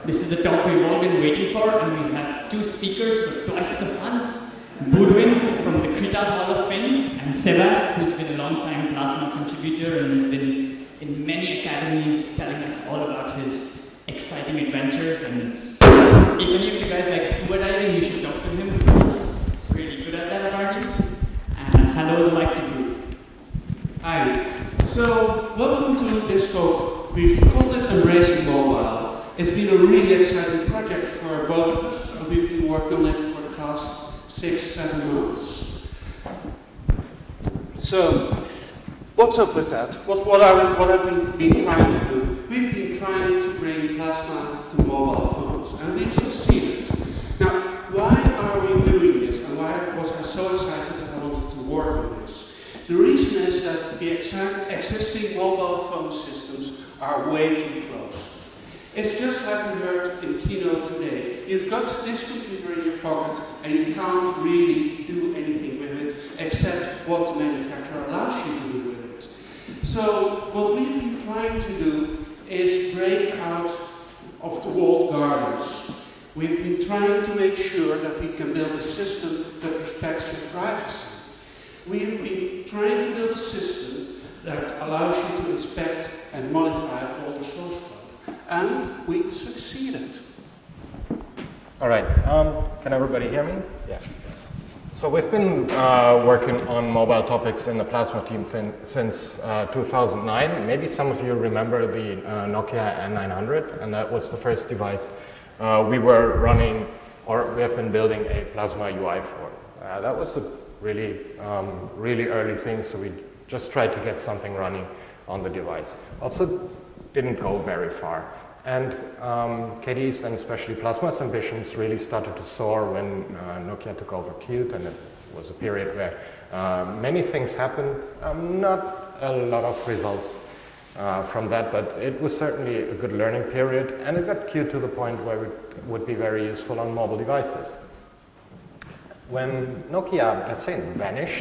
This is the talk we've all been waiting for, and we have two speakers, so twice the fun. Budwin from the Krita Hall of Fame, and Sebas, who's been a long-time Plasma contributor and has been in many academies telling us all about his exciting adventures. And if any of you guys like scuba diving, you should talk to him. He's really good at that apparently. And hello, the mic to Bud. Hi. So, welcome to this talk. We've called it Embracing Mobile. It's been a really exciting project for both of us, and we've been working on it for the past 6-7 months. So, what's up with that? What have we been trying to do? We've been trying to bring Plasma to mobile phones, and we've succeeded. Now, why are we doing this, and why was I so excited that I wanted to work on this? The reason is that the existing mobile phone systems are way too closed. It's just like we heard in the keynote today. You've got this computer in your pocket and you can't really do anything with it except what the manufacturer allows you to do with it. So what we've been trying to do is break out of the walled gardens. We've been trying to make sure that we can build a system that respects your privacy. We've been trying to build a system that allows you to inspect and modify all the source code. And we succeeded. All right, can everybody hear me? Yeah. So we've been working on mobile topics in the Plasma team since 2009. Maybe some of you remember the Nokia N900, and that was the first device we were running, or we have been building a Plasma UI for. That was a really, really early thing, so we just tried to get something running on the device. Also, didn't go very far. And KDE's and especially Plasma's ambitions really started to soar when Nokia took over Qt, and it was a period where many things happened. Not a lot of results from that, but it was certainly a good learning period, and it got Qt to the point where it would be very useful on mobile devices. When Nokia, let's say, vanished,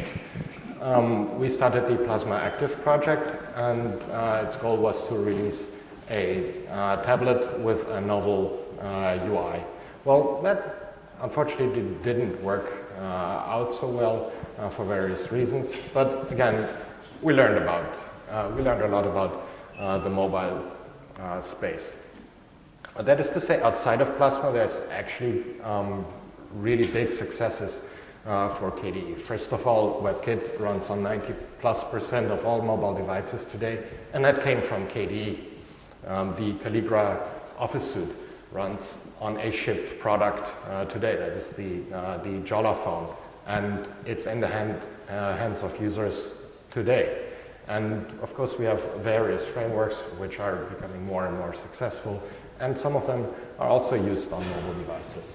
we started the Plasma Active project, and its goal was to release a tablet with a novel UI. Well, that unfortunately didn't work out so well for various reasons, but again, we learned a lot about the mobile space. That is to say, outside of Plasma, there's actually really big successes for KDE. First of all, WebKit runs on 90+% of all mobile devices today, and that came from KDE. The Calligra Office Suite runs on a shipped product today. That is the Jolla phone, and it's in the hands of users today. And of course, we have various frameworks which are becoming more and more successful, and some of them are also used on mobile devices.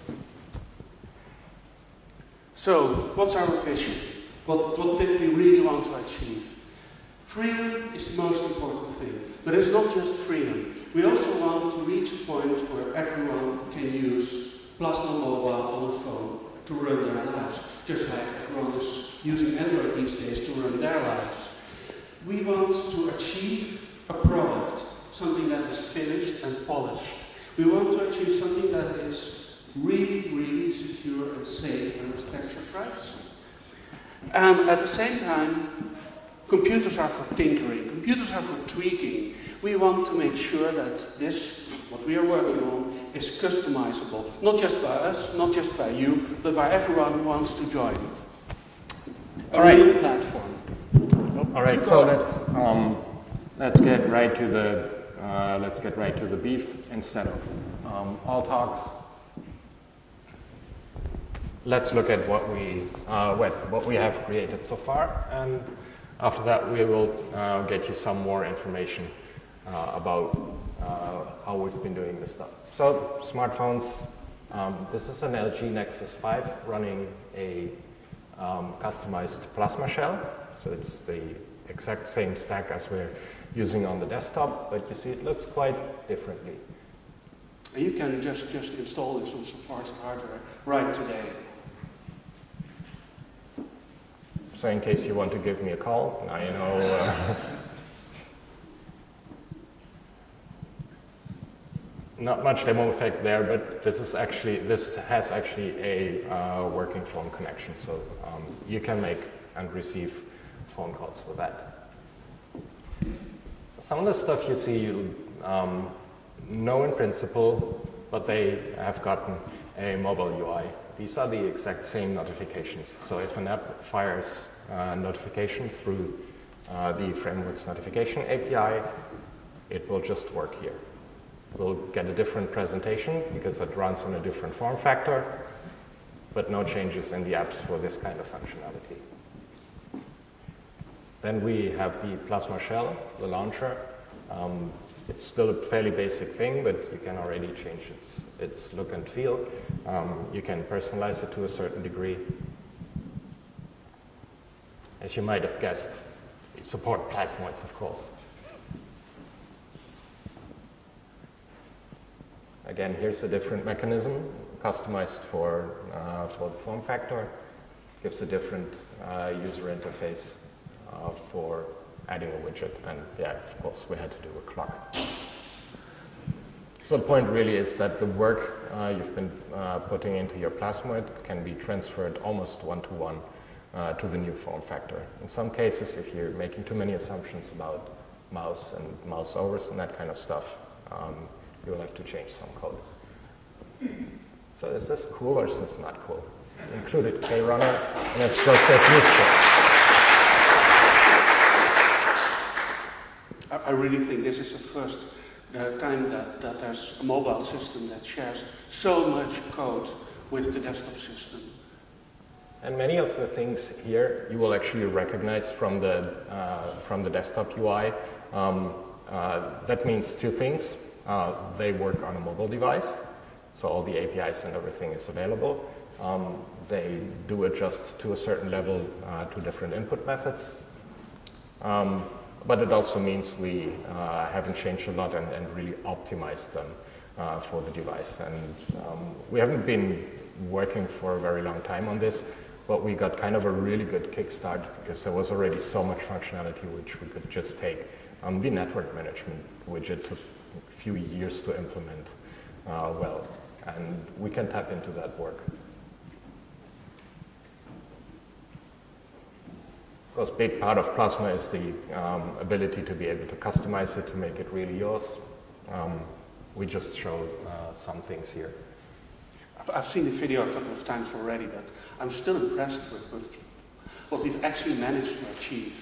So, what's our vision? What did we really want to achieve? Freedom is the most important thing, but it's not just freedom. We also want to reach a point where everyone can use Plasma Mobile on a phone to run their lives, just like everyone is using Android these days to run their lives. We want to achieve a product, something that is finished and polished. We want to achieve something that is really, really secure and safe and respects your privacy. And at the same time, computers are for tinkering, computers are for tweaking. We want to make sure that this, what we are working on, is customizable, not just by us, not just by you, but by everyone who wants to join. A real platform. All right, so let's get right to the beef instead of all talks. Let's look at what we have created so far, and after that we will get you some more information about how we've been doing this stuff. So smartphones, this is an LG Nexus 5 running a customized Plasma shell. So it's the exact same stack as we're using on the desktop, but you see it looks quite differently. And you can just install this on Safari's hardware right today. So in case you want to give me a call, now you know. not much demo effect there, but this has actually a working phone connection, so you can make and receive phone calls with that. Some of the stuff you see you know in principle, but they have gotten a mobile UI. These are the exact same notifications. So if an app fires a notification through the framework's notification API, it will just work here. We'll get a different presentation because it runs on a different form factor, but no changes in the apps for this kind of functionality. Then we have the Plasma Shell, the launcher. It's still a fairly basic thing, but you can already change its look and feel. You can personalize it to a certain degree. As you might have guessed, we support plasmoids, of course. Again, here's a different mechanism, customized for the form factor. Gives a different user interface for adding a widget. And yeah, of course, we had to do a clock. So the point really is that the work you've been putting into your plasmoid can be transferred almost one-to-one to the new form factor. In some cases, if you're making too many assumptions about mouse and mouse overs and that kind of stuff, you'll have to change some code. So is this cool or is this not cool? Included KRunner, and it's just as useful. I really think this is the first time that there's a mobile system that shares so much code with the desktop system. And many of the things here you will actually recognize from the desktop UI. That means two things. They work on a mobile device, so all the APIs and everything is available. They do adjust to a certain level to different input methods. But it also means we haven't changed a lot and really optimized them for the device. And we haven't been working for a very long time on this, but we got kind of a really good kickstart because there was already so much functionality which we could just take. The network management widget took a few years to implement well, and we can tap into that work. Of course, a big part of Plasma is the ability to be able to customize it, to make it really yours. We just showed some things here. I've seen the video a couple of times already, but I'm still impressed with what we've actually managed to achieve.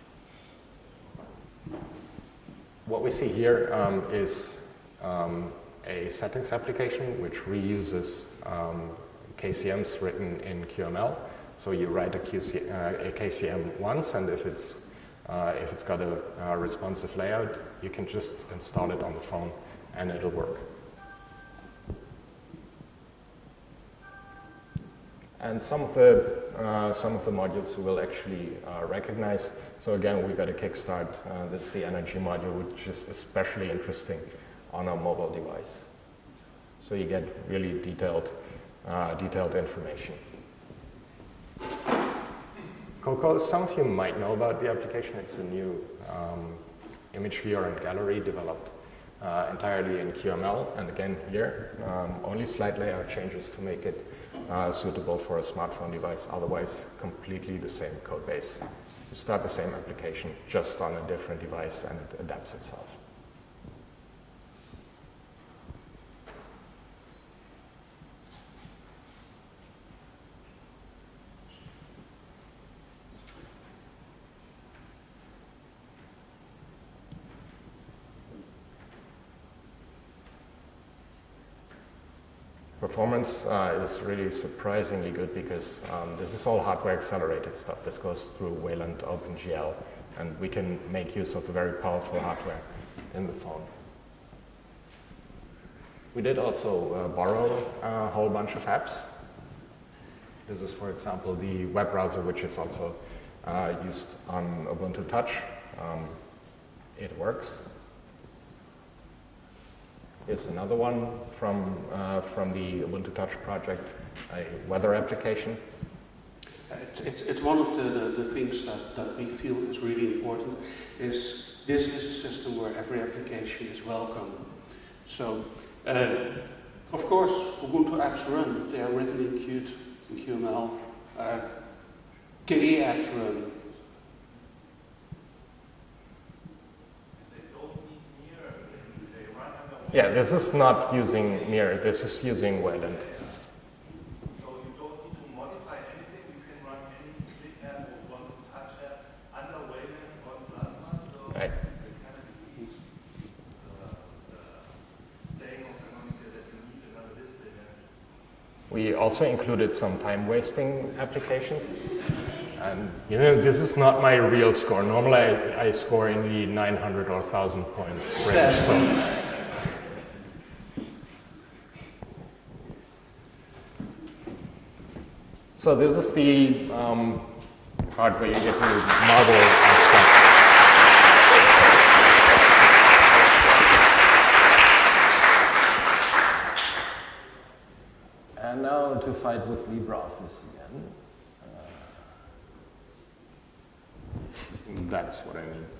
What we see here is a settings application which reuses KCMs written in QML. So you write a KCM once, and if it's got a responsive layout, you can just install it on the phone, and it'll work. And some of the modules we will actually recognize. So again, we got a kickstart. This is the energy module, which is especially interesting on a mobile device. So you get really detailed information. Coco, some of you might know about the application. It's a new image viewer and gallery developed entirely in QML. And again, here, only slight layout changes to make it suitable for a smartphone device. Otherwise, completely the same code base. You start the same application, just on a different device, and it adapts itself. Performance is really surprisingly good because this is all hardware accelerated stuff. This goes through Wayland OpenGL, and we can make use of the very powerful hardware in the phone. We did also borrow a whole bunch of apps. This is, for example, the web browser, which is also used on Ubuntu Touch. It works. Here's another one from the Ubuntu Touch project, a weather application. It's one of the things that we feel is really important. This is a system where every application is welcome. So Of course, Ubuntu apps run. They are written in Qt, in QML. KDE apps run. Yeah, this is not using Mir, this is using Wayland. So you don't need to modify anything, you can run any click app or one touch app under Wayland on Plasma, so Right. it kind of defeats the saying of Canonical that you need another display manager. We also included some time-wasting applications. And you know, this is not my real score. Normally I score in the 900 or 1,000 points range. So this is the part where you get to marvel at stuff. And now to fight with LibreOffice again. That's what I mean.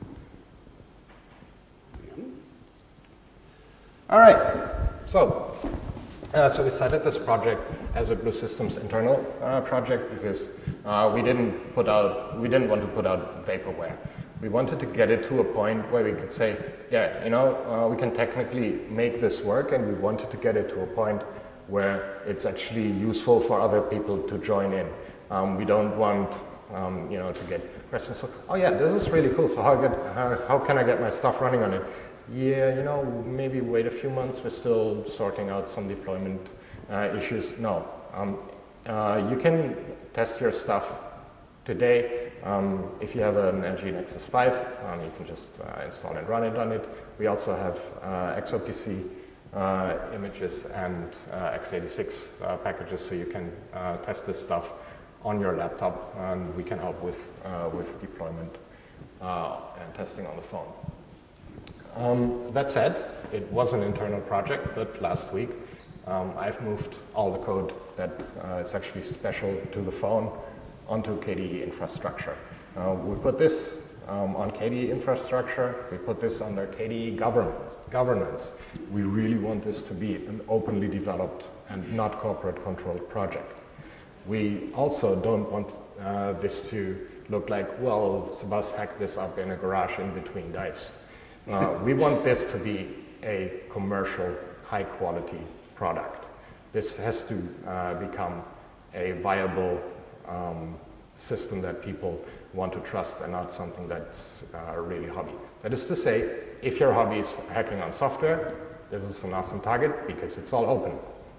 All right. So we started this project as a Blue Systems internal project because we didn't want to put out vaporware. We wanted to get it to a point where we could say, yeah, you know, we can technically make this work, and we wanted to get it to a point where it's actually useful for other people to join in. We don't want, you know, to get questions. So, oh yeah, this is really cool. So how can I get my stuff running on it? Yeah, you know, maybe wait a few months. We're still sorting out some deployment issues. No, you can test your stuff today. If you have an LG Nexus 5, you can just install and run it on it. We also have XOPC images and x86 packages, so you can test this stuff on your laptop, and we can help with deployment and testing on the phone. That said, it was an internal project, but last week I've moved all the code that is actually special to the phone onto KDE infrastructure. We put this on KDE infrastructure, we put this under KDE governance. We really want this to be an openly developed and not corporate controlled project. We also don't want this to look like, well, Sebas hacked this up in a garage in between dives. We want this to be a commercial, high-quality product. This has to become a viable system that people want to trust and not something that's really hobby. That is to say, if your hobby is hacking on software, this is an awesome target because it's all open.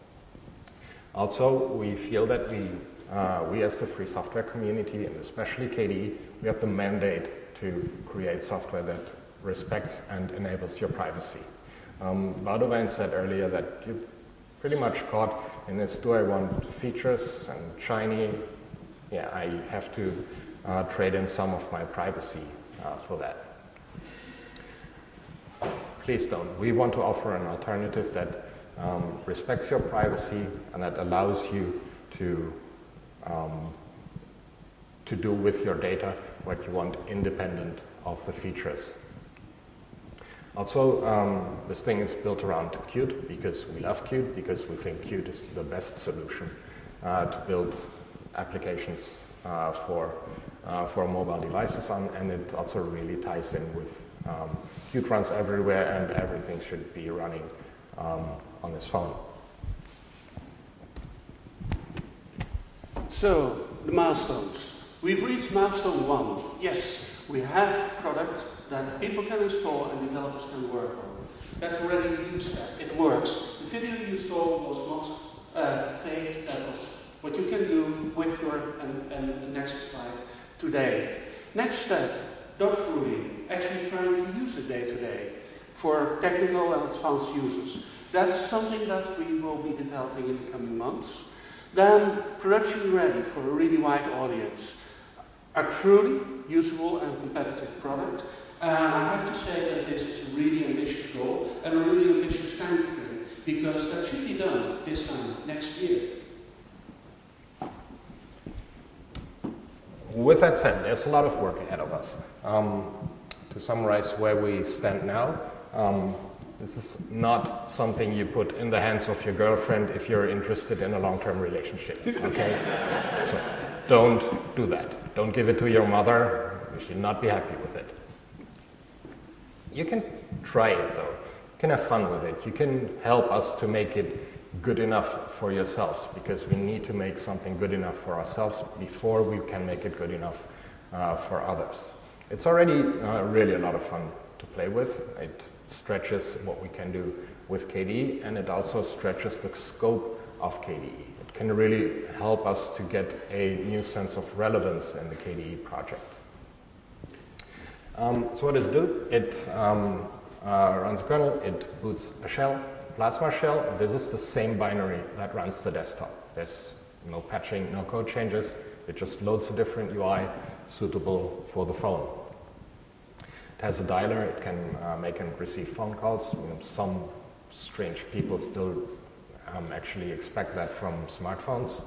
Also, we feel that we as the free software community, and especially KDE, we have the mandate to create software that respects and enables your privacy. Boudewijn said earlier that you pretty much caught in this, do I want features and shiny? Yeah, I have to trade in some of my privacy for that. Please don't. We want to offer an alternative that respects your privacy and that allows you to do with your data what you want independent of the features. Also, this thing is built around Qt because we love Qt, because we think Qt is the best solution to build applications for mobile devices on, and it also really ties in with Qt runs everywhere and everything should be running on this phone. So, the milestones. We've reached milestone 1. Yes, we have a product that people can install and developers can work on. That's already a huge step. It works. The video you saw was not fake. That was what you can do with your and Nexus 5 today. Next step, dogfooding. Actually trying to use it day to day for technical and advanced users. That's something that we will be developing in the coming months. Then production ready for a really wide audience. A truly usable and competitive product. I have to say that this is a really ambitious goal and a really ambitious time frame, because that should be done this time, next year. With that said, there's a lot of work ahead of us. To summarize where we stand now, This is not something you put in the hands of your girlfriend if you're interested in a long-term relationship, okay? So don't do that. Don't give it to your mother. You should not be happy with it. You can try it though. You can have fun with it. You can help us to make it good enough for yourselves, because we need to make something good enough for ourselves before we can make it good enough for others. It's already really a lot of fun to play with. It stretches what we can do with KDE, and it also stretches the scope of KDE. It can really help us to get a new sense of relevance in the KDE project. So what does it do? It runs a kernel, it boots a shell, Plasma shell. This is the same binary that runs the desktop. There's no patching, no code changes. It just loads a different UI suitable for the phone. It has a dialer. It can make and receive phone calls. Some strange people still actually expect that from smartphones.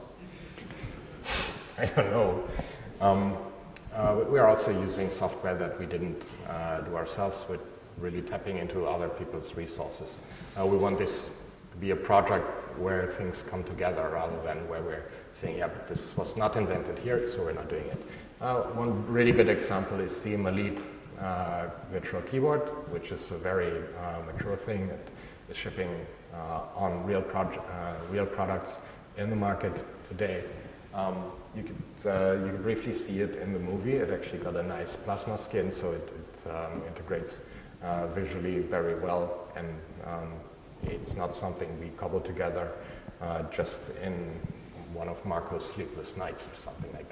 I don't know. We are also using software that we didn't do ourselves, with really tapping into other people's resources. We want this to be a project where things come together rather than where we're saying, yeah, but this was not invented here, so we're not doing it. One really good example is the Malit virtual keyboard, which is a very mature thing that is shipping on real products in the market today. You could briefly see it in the movie. It actually got a nice plasma skin, so it integrates visually very well, and it's not something we cobble together just in one of Marco's sleepless nights or something like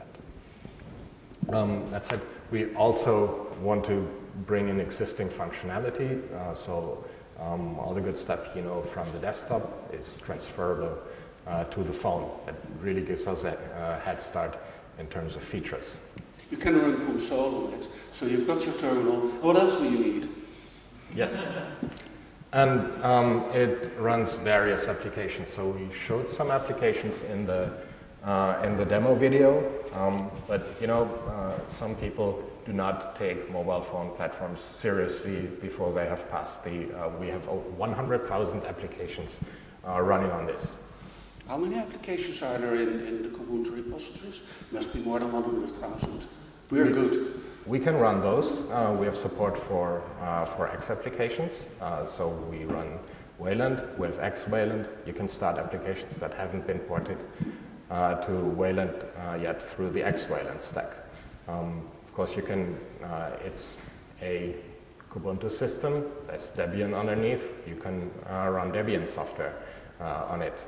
that. That said, we also want to bring in existing functionality, so all the good stuff you know from the desktop is transferable to the phone. That really gives us a head start in terms of features. You can run console on it, so you've got your terminal. What else do you need? Yes, and it runs various applications. So we showed some applications in the demo video, but you know, some people do not take mobile phone platforms seriously before they have passed the. We have 100,000 applications running on this. How many applications are there in the Kubuntu repositories? Must be more than 100,000. We're good. We can run those. We have support for X applications. So we run Wayland with X Wayland. You can start applications that haven't been ported to Wayland yet through the X Wayland stack. Of course, you can. It's a Kubuntu system. There's Debian underneath. You can run Debian software on it.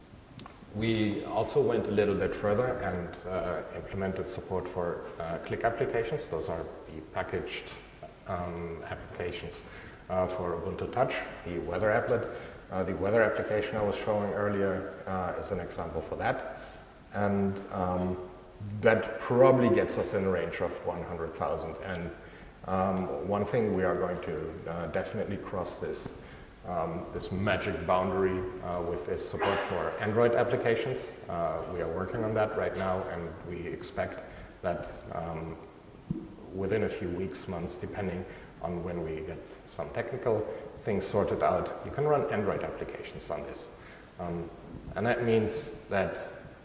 We also went a little bit further and implemented support for Click applications. Those are the packaged applications for Ubuntu Touch, the weather applet. The weather application I was showing earlier is an example for that. And that probably gets us in a range of 100,000. And one thing we are going to definitely cross this magic boundary with this support for Android applications. We are working on that right now, and we expect that within a few weeks, months, depending on when we get some technical things sorted out, you can run Android applications on this. And that means that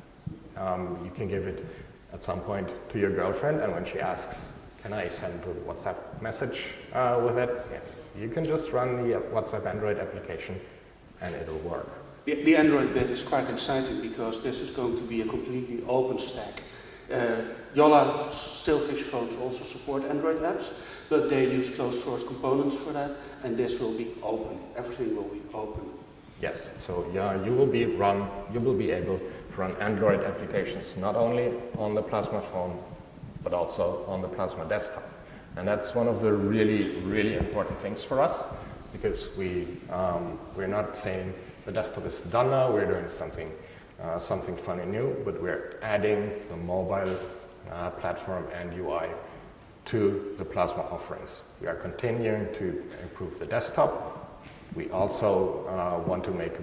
you can give it at some point to your girlfriend, and when she asks, can I send a WhatsApp message with it? Yeah. You can just run the WhatsApp Android application and it'll work. The Android bit is quite exciting because this is going to be a completely open stack. Yola Stillfish phones also support Android apps, but they use closed source components for that, and this will be open. Everything will be open. Yes, so yeah, you will be able to run Android applications not only on the Plasma phone, but also on the Plasma desktop. And that's one of the really, really important things for us, because we're not saying the desktop is done now, we're doing something fun and new, but we're adding the mobile platform and UI to the Plasma offerings. We are continuing to improve the desktop. We also want to make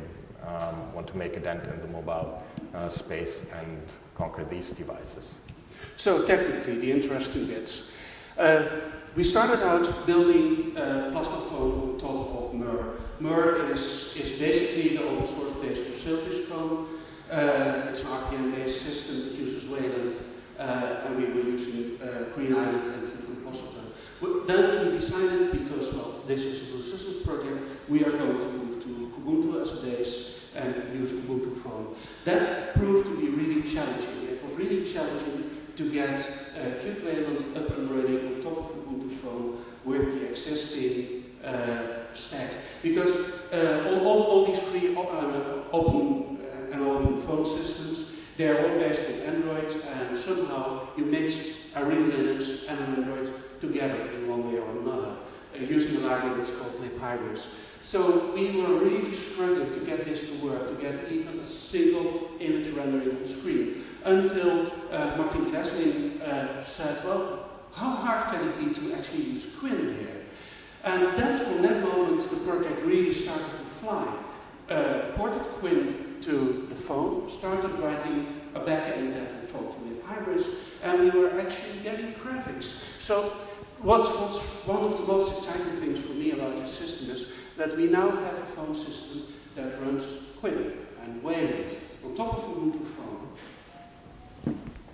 a dent in the mobile space and conquer these devices. So technically, the interesting bits. We started out building a plasma phone on top of Mur. Mur is basically the open source base for Silfish Phone. It's an RPM-based system that uses Wayland, and we were using Green Island and Qt Compositor. Then we decided, because, well, this is a Blue Systems project, we are going to move to Kubuntu as a base and use Ubuntu Phone. That proved to be really challenging. It was really challenging to get Qt Wayland up and running on top of Ubuntu Phone with the existing stack. Because all these free open phone systems, they are all based on Android, and somehow you mix a real Linux and an Android together in one way or another, using a library that's called libhybris. So we were really struggling to get this to work, to get even a single image rendering on screen, until Martin Breslin said, well, how hard can it be to actually use Quinn here? And that's from that moment the project really started to fly. Ported Quinn to the phone, started writing a backend that would talk to libhybris, and we were actually getting graphics. So what's one of the most exciting things for me about this system is that we now have a phone system that runs Quinn and Wayland on top of Ubuntu Phone.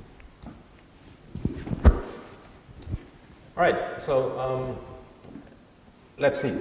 All right, so let's see.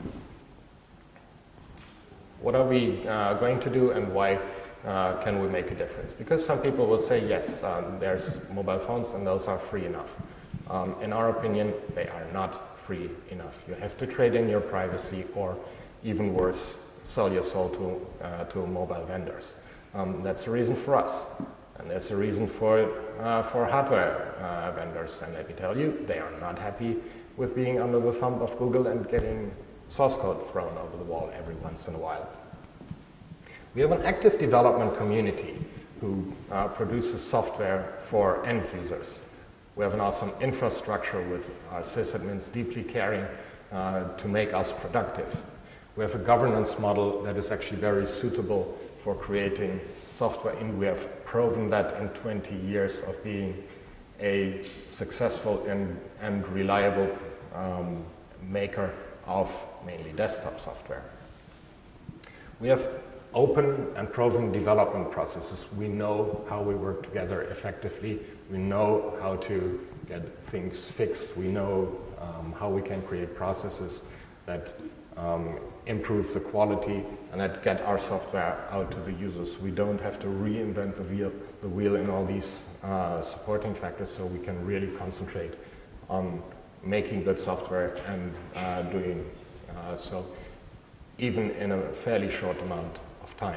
What are we going to do, and why can we make a difference? Because some people will say, yes, there's mobile phones and those are free enough. In our opinion, they are not free enough. You have to trade in your privacy, or even worse, sell your soul to mobile vendors. That's the reason for us. And that's the reason for hardware vendors. And let me tell you, they are not happy with being under the thumb of Google and getting source code thrown over the wall every once in a while. We have an active development community who produces software for end users. We have an awesome infrastructure with our sysadmins deeply caring to make us productive. We have a governance model that is actually very suitable for creating software, and we have proven that in 20 years of being a successful and reliable maker of mainly desktop software. We have open and proven development processes. We know how we work together effectively. We know how to get things fixed. We know how we can create processes that improve the quality and that get our software out to the users. We don't have to reinvent the wheel in all these supporting factors, so we can really concentrate on making good software and doing so even in a fairly short amount of time.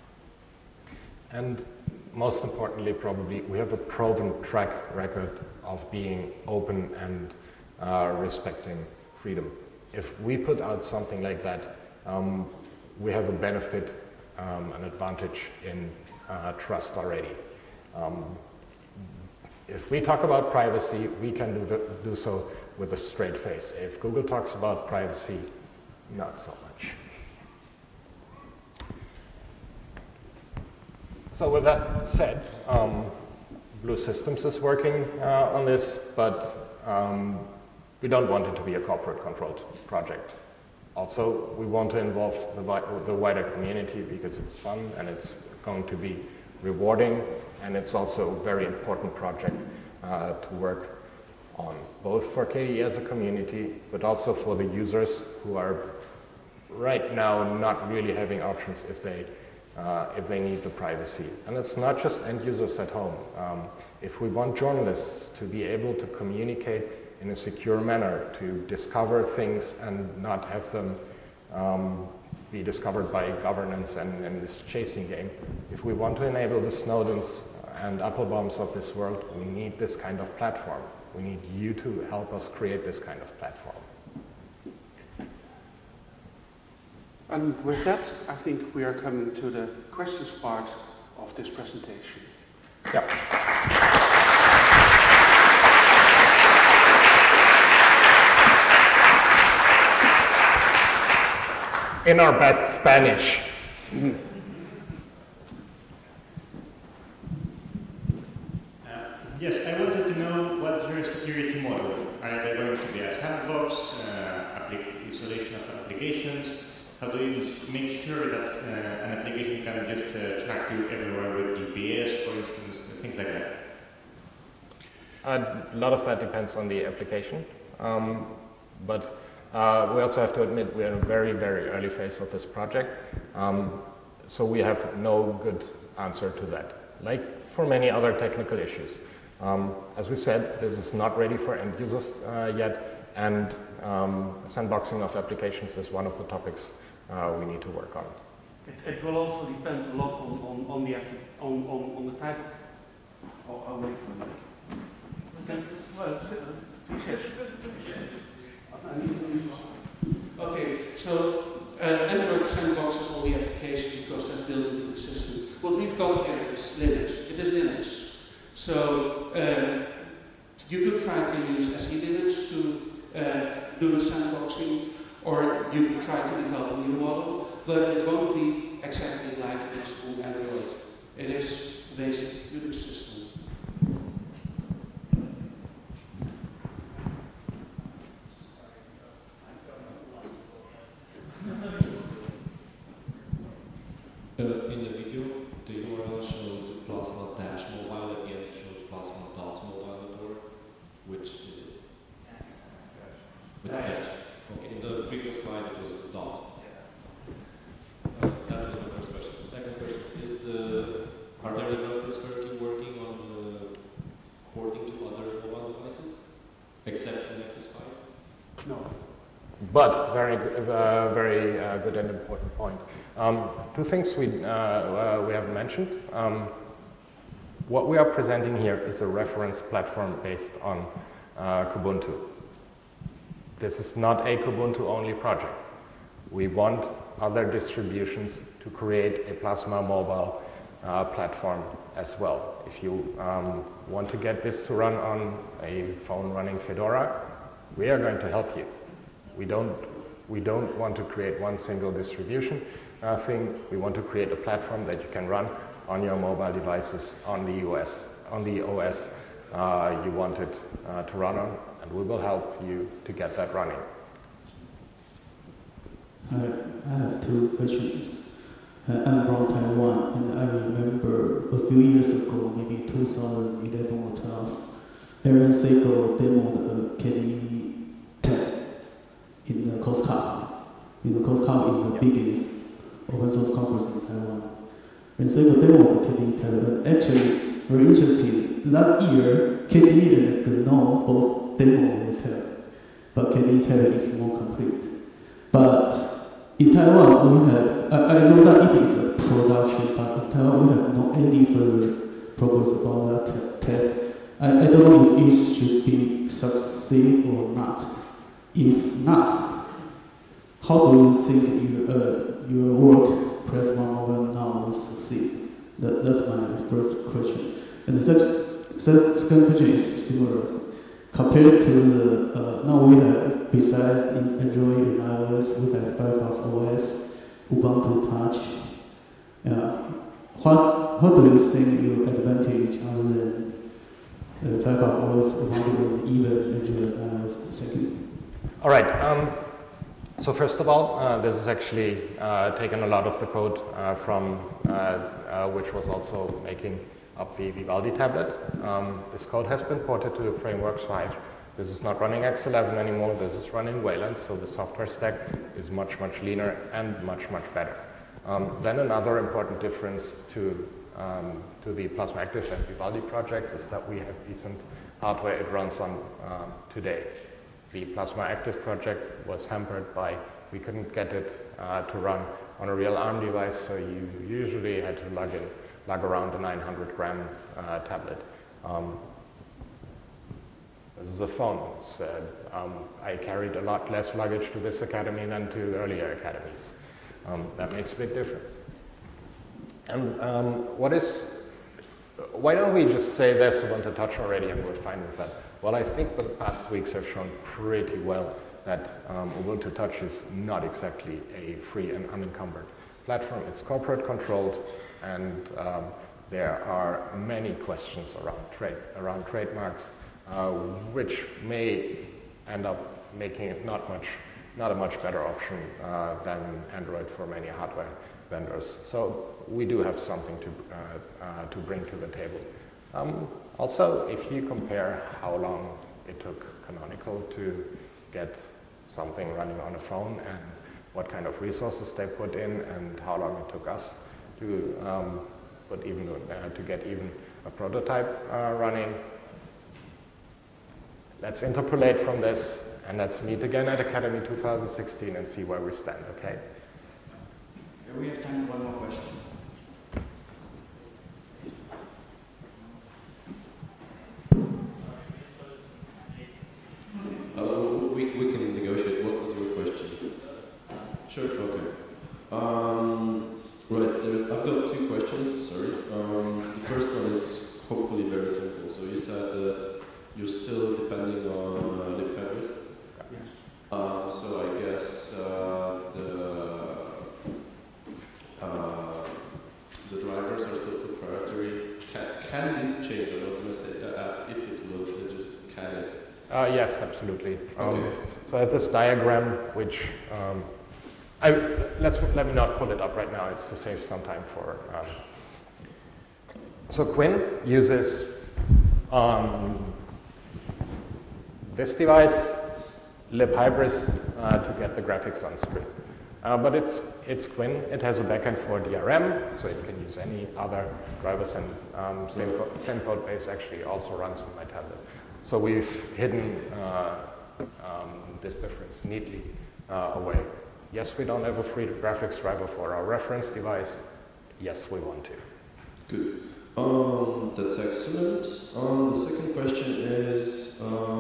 And most importantly, probably, we have a proven track record of being open and respecting freedom. If we put out something like that, we have a benefit, an advantage in trust already. If we talk about privacy, we can do so with a straight face. If Google talks about privacy, not so much. So with that said, Blue Systems is working on this, but we don't want it to be a corporate-controlled project. Also, we want to involve the wider community because it's fun and it's going to be rewarding, and it's also a very important project to work on, both for KDE as a community, but also for the users who are right now not really having options if they need the privacy. And it's not just end users at home. If we want journalists to be able to communicate in a secure manner, to discover things and not have them be discovered by governance and this chasing game, if we want to enable the Snowdens and Applebaums of this world, we need this kind of platform. We need you to help us create this kind of platform. And with that, I think we are coming to the questions part of this presentation. Yeah. In our best Spanish. Yes, I wanted to know what's your security model. are they going to be a sandbox, isolation of applications? How do you make sure that an application can just track you everywhere with GPS, for instance, things like that? A lot of that depends on the application, but we also have to admit we are in a very, very early phase of this project, so we have no good answer to that, like for many other technical issues. As we said, this is not ready for end users yet, and sandboxing of applications is one of the topics we need to work on. It will also depend a lot on the type of away from it. Okay. Well, okay, so Android sandboxes all the application because that's built into the system. What we've got here is Linux. It is Linux. So you could try to use SE Linux to do the sandboxing, or you could try to develop a new model, but it won't be exactly like it is on Android. It is a basic Unix system. In the video, the URL showed Plasma-mobile, at the end it showed Plasma.mobile.org. Which is it? With dash. Okay, in the previous slide it was dot. That was my first question. The second question is are there developers currently working on porting to other mobile devices, except the Nexus 5? No. But very good and important point. Two things we have mentioned. What we are presenting here is a reference platform based on Kubuntu. This is not a Kubuntu-only project. We want other distributions to create a Plasma mobile platform as well. If you want to get this to run on a phone running Fedora, we are going to help you. We don't want to create one single distribution thing. We want to create a platform that you can run on your mobile devices on the OS you want it to run on, and we will help you to get that running. I have two questions. I'm from Taiwan, and I remember a few years ago, maybe 2011 or 12, Aaron Segal demoed a KDE tab in the COSCUP. You know, COSCUP is the biggest open source conference in Taiwan. And Segal demoed the KDE tab, and actually, very interesting. That year, KDE and GNOME both demoed the tab, but KDE tab is more complete. But in Taiwan, we have, I know that it is a production, but in Taiwan, we have not any further progress about that tab. I don't know if it should be succeed or not. If not, how do you think your work, Plasma Mobile, now will succeed? That's my first question. And the second question is similar. Compared to the, now we have, besides in Android and iOS, we have Firefox OS, Ubuntu Touch. What do you think your advantage other than Firefox OS, Ubuntu, and even Android and iOS? Thank you. All right. So first of all, this is actually taken a lot of the code from which was also making up the Vivaldi tablet. This code has been ported to FrameWorks 5. This is not running X11 anymore. This is running Wayland, so the software stack is much, much leaner and much, much better. Then another important difference to the Plasma Active and Vivaldi projects is that we have decent hardware it runs on today. The Plasma Active project was hampered by we couldn't get it to run on a real ARM device, so you usually had to lug around a 900-gram tablet. This is a phone. So, I carried a lot less luggage to this academy than to earlier academies. That makes a big difference. And why don't we just say there's Ubuntu Touch already and we're fine with that? Well, I think the past weeks have shown pretty well that Ubuntu Touch is not exactly a free and unencumbered platform. It's corporate controlled, and there are many questions around trademarks, which may end up making it not a much better option than Android for many hardware vendors. So we do have something to bring to the table. Also, if you compare how long it took Canonical to get something running on a phone and what kind of resources they put in and how long it took us to get even a prototype running, let's interpolate from this and let's meet again at Academy 2016 and see where we stand, okay? We have time for one more question. We can negotiate. What was your question? Sure, okay. Right, I've got two questions, sorry. The first one is hopefully very simple. So you said that you're still depending on libpebbles. Yes. So I guess the drivers are still proprietary. Can this change? I'm not going to ask if it will, but just can it? Yes, absolutely. Okay. So I have this diagram, which let me not pull it up right now. It's to save some time for. So Quinn uses this device, libhybris, to get the graphics on screen. But it's Quinn. It has a backend for DRM, so it can use any other drivers, and same code base actually also runs on my tablet. So we've hidden this difference neatly away. Yes, we don't have a free graphics driver for our reference device. Yes, we want to. Good. That's excellent. The second question is,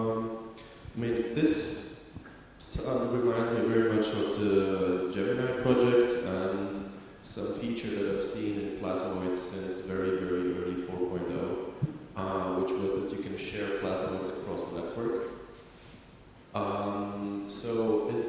this reminds me very much of the Gemini project and some feature that I've seen in Plasmoids since very, very early 4.0, which was that you can share Plasmoids across the network. So is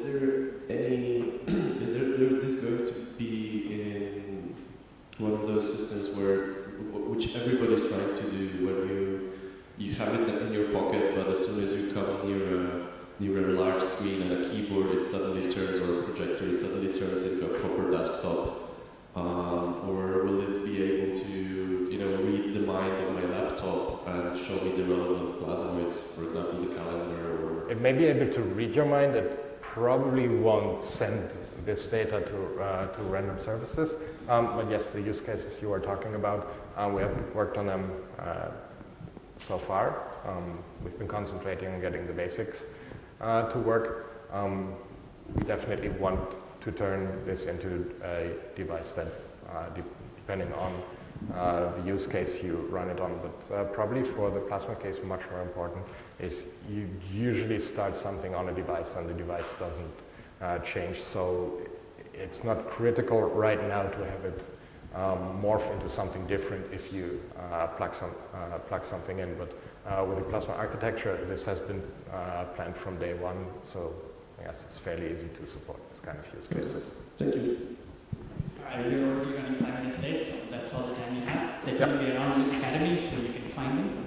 this going to be in one of those systems which everybody's trying to do, when you have it in your pocket, but as soon as you come near a large screen and a keyboard, it suddenly turns, or a projector, it suddenly turns into a proper desktop? Or will it be able to, read the mind of my laptop and show me the relevant plasmoids, for example, the calendar? Or It may be able to read your mind. It probably won't send this data to random services. But yes, the use cases you are talking about, we haven't worked on them so far. We've been concentrating on getting the basics to work. We definitely want to turn this into a device that, depending on the use case you run it on, but probably for the Plasma case, much more important is you usually start something on a device and the device doesn't change. So it's not critical right now to have it morph into something different if you plug something in. But with the Plasma architecture, this has been planned from day one. So yes, it's fairly easy to support this kind of use cases. Thank you. Alright, we're already running 5 minutes late, so that's all the time we have. They're going to be around the Academy, so you can find them.